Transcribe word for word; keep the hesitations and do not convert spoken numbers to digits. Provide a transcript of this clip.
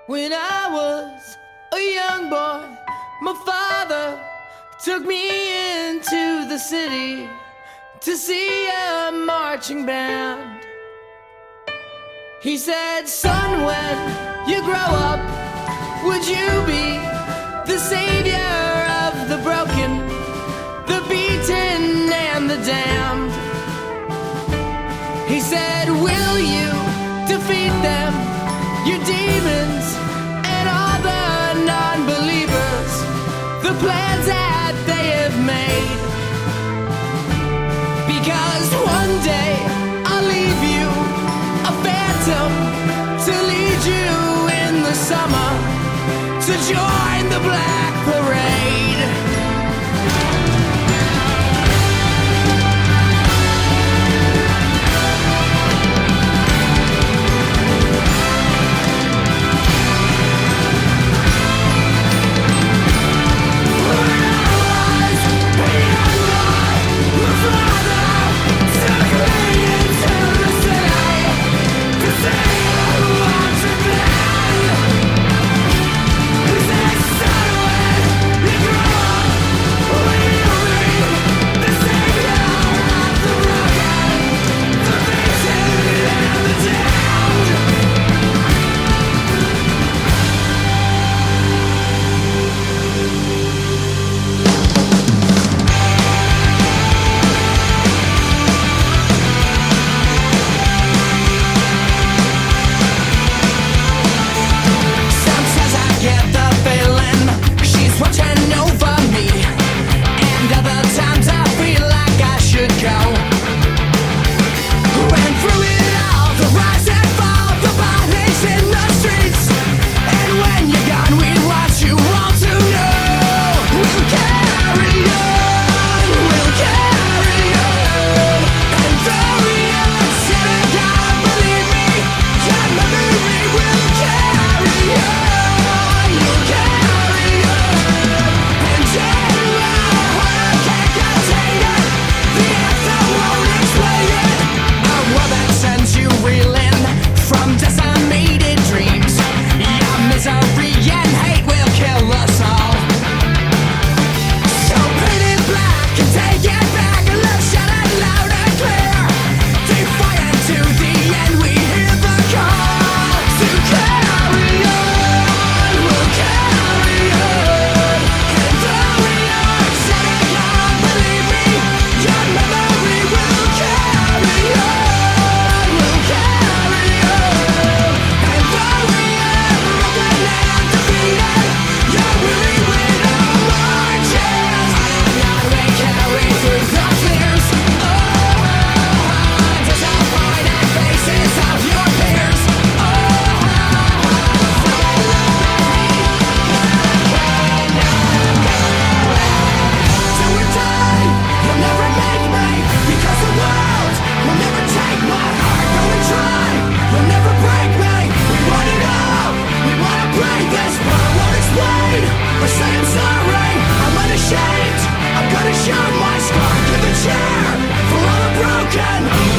When I was a young boy, my father took me into the city to see a marching band. He said, son, when you grow up, would you be the savior of the broken, the beaten, and the damned? He said, will you defeat them, your demons, and all the non-believers, the plans that they have made? Because one day I'll leave you a phantom to lead you in the summer to join the Black Parade. Show my scar to the chair for all the broken.